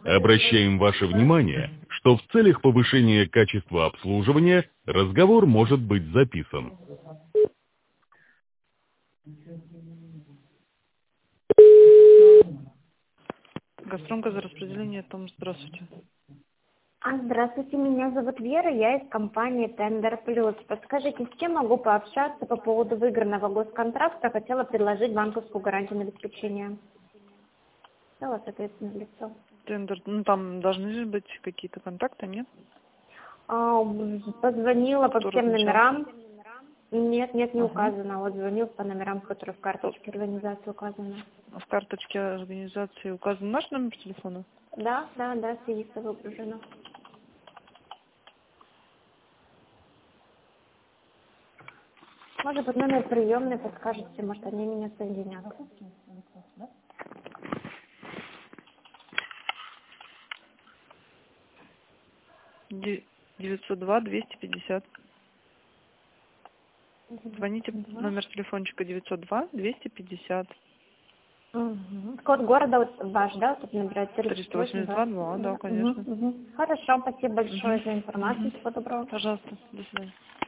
Обращаем ваше внимание, что в целях повышения качества обслуживания разговор может быть записан. «Газпром», газораспределение, Том, здравствуйте. Здравствуйте, меня зовут Вера, я из компании Тендер Плюс. Подскажите, с кем могу пообщаться по поводу выигранного госконтракта? Хотела предложить банковскую гарантию на обеспечение. Стало, соответственно, в лицо. Тендер, ну там должны же быть какие-то контакты, нет? Позвонила по Кто всем размещал? номерам. Нет, не Ага. указано. Вот звонил по номерам, которые в карточке организации указаны. В карточке организации указан наш номер телефона? Да, свидетельство выгружено. Может быть, номер приемный подскажете, может, они меня соединят. 902-250. Звоните, номер телефончика 902-250. Код города вот ваш, да, тут набирать 382, да, конечно. Хорошо, спасибо большое за информацию. Всего доброго. Пожалуйста, до свидания.